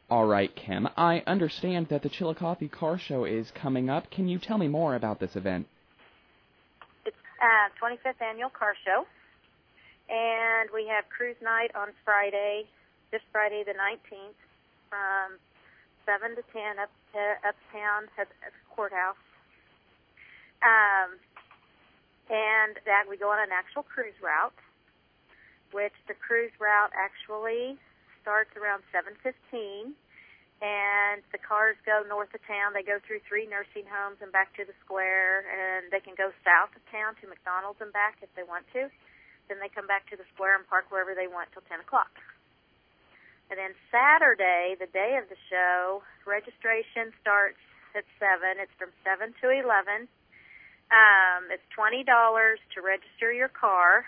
All right, Kim. I understand that the Chillicothe Car Show is coming up. Can you tell me more about this event? It's 25th Annual Car Show, and we have cruise night on Friday, this Friday the 19th, from 7 to 10 uptown at the courthouse. And that we go on an actual cruise route, which the cruise route actually starts around 7:15, and the cars go north of town. They go through 3 nursing homes and back to the square, and they can go south of town to McDonald's and back if they want to. Then they come back to the square and park wherever they want till 10 o'clock. And then Saturday, the day of the show, registration starts at 7. It's from 7 to 11. It's $20 to register your car.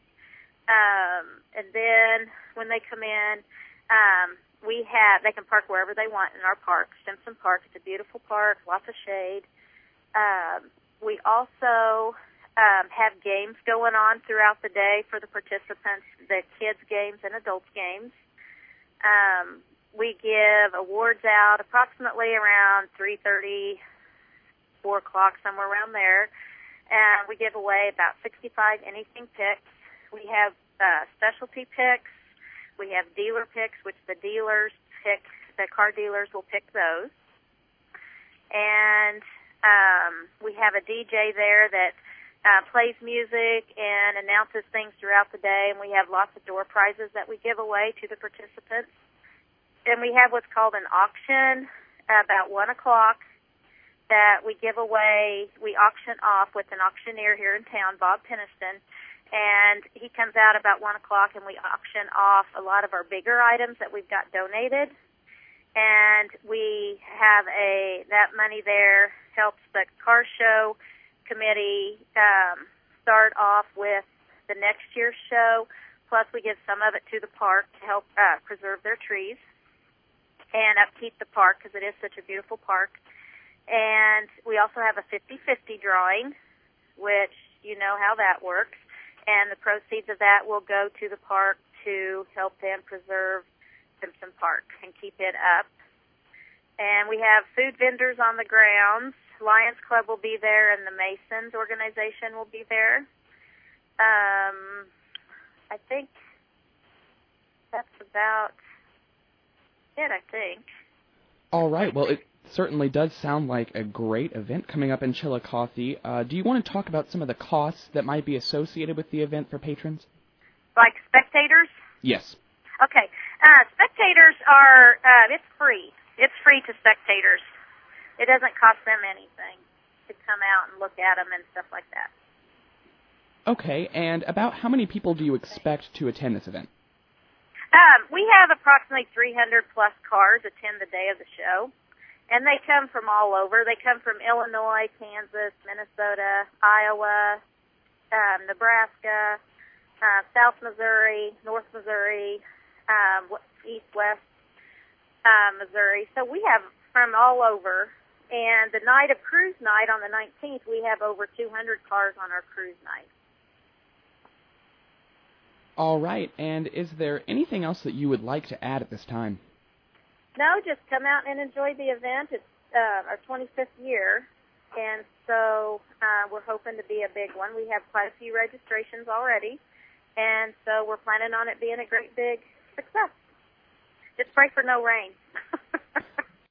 And then when they come in, they can park wherever they want in our park, Simpson Park. It's a beautiful park, lots of shade. We also have games going on throughout the day for the participants, the kids' games and adults' games. We give awards out approximately around 3:30, 4 o'clock, somewhere around there. And we give away about 65 anything picks. We have specialty picks. We have dealer picks, which the dealers pick, the car dealers will pick those. And we have a DJ there that plays music and announces things throughout the day, and we have lots of door prizes that we give away to the participants. And we have what's called an auction about 1 o'clock that we give away. We auction off with an auctioneer here in town, Bob Peniston, and he comes out about 1 o'clock, and we auction off a lot of our bigger items that we've got donated. And we have that money there helps the car show committee start off with the next year's show, plus we give some of it to the park to help preserve their trees and upkeep the park because it is such a beautiful park. And we also have a 50-50 drawing, which you know how that works, and the proceeds of that will go to the park to help them preserve Simpson Park and keep it up. And we have food vendors on the grounds. Lions Club will be there, and the Masons organization will be there. I think that's about it, I think. All right. Well, it certainly does sound like a great event coming up in Chillicothe. Do you want to talk about some of the costs that might be associated with the event for patrons? Like spectators? Yes. Okay. Spectators are, it's free. It's free to spectators. It doesn't cost them anything to come out and look at them and stuff like that. Okay, and about how many people do you expect to attend this event? We have approximately 300-plus cars attend the day of the show, and they come from all over. They come from Illinois, Kansas, Minnesota, Iowa, Nebraska, South Missouri, North Missouri, East, West Missouri. So we have from all over. And the night of cruise night on the 19th, we have over 200 cars on our cruise night. All right. And is there anything else that you would like to add at this time? No, just come out and enjoy the event. It's our 25th year, and so we're hoping to be a big one. We have quite a few registrations already, and so we're planning on it being a great big success. Just pray for no rain.